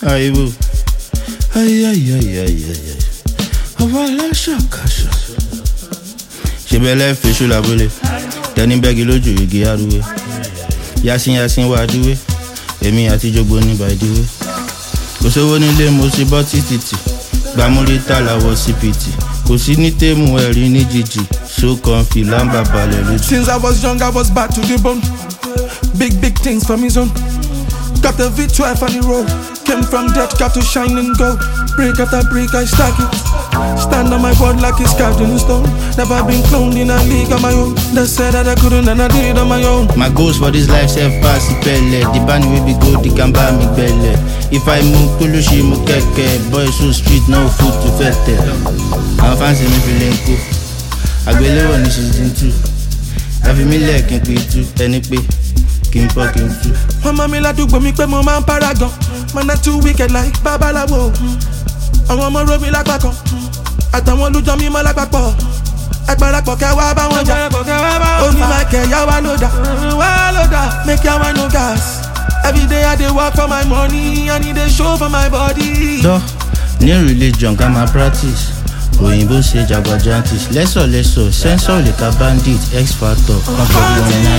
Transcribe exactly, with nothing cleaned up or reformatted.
Aibu. Ay, ay, ay, ay, ay, ay. Avala shakasha. Shebele fishu la bole. Teni begi loju igi aruwe. Yasin yasin wa duwe. Emi ati jogbo ni by the way. Kò sówó nílé mo sì bọ́ títì. Gbàmúlítà làwọ̀ sí pìtì. Kò sí ní tèmù ẹ̀rí ní jìjì. So comfy lamba balẹ̀ lójú. Since I was young I was bad to the bone. Big big things from his own. Got the V twelve on the road. Came from dead cat to shining gold. Brick after brick I stack it. Stand on my board like it's carved in stone. Never been cloned in a league on my own. They said that I couldn't and I did it on my own. My goals for this life self pass the pele. The band will be good, they can buy me belle. If I move kulushi mu keke. Boys so street, no food to fete. I'm fancy me feeling cool. Agbelewo ni season two. Every me leg can be two. Any pay, king fucking two. Mama mi ládùúgbò mi pé mo máa ń paragon. Man not too wicked like babaláwo. Àwọn ọmọ ro mi lápá kan. Àtàwọn olùjọ mi mọ́ lápá pọ̀. Ẹgbẹ̀rẹ̀pọ̀ kẹ́ wá bá wọn jà. Ó ní Michael yá wá lódà. Wá lódà, make ya wine no gas. Every day I dey work for my money. I need a show for my body. Duh, new religion got my practice. Òyìnbó ṣe jagbajantis. Lẹ́sọ̀ lẹ́sọ̀, sensor lè ka bandit, X factor, kan pẹ̀lú ọ̀nà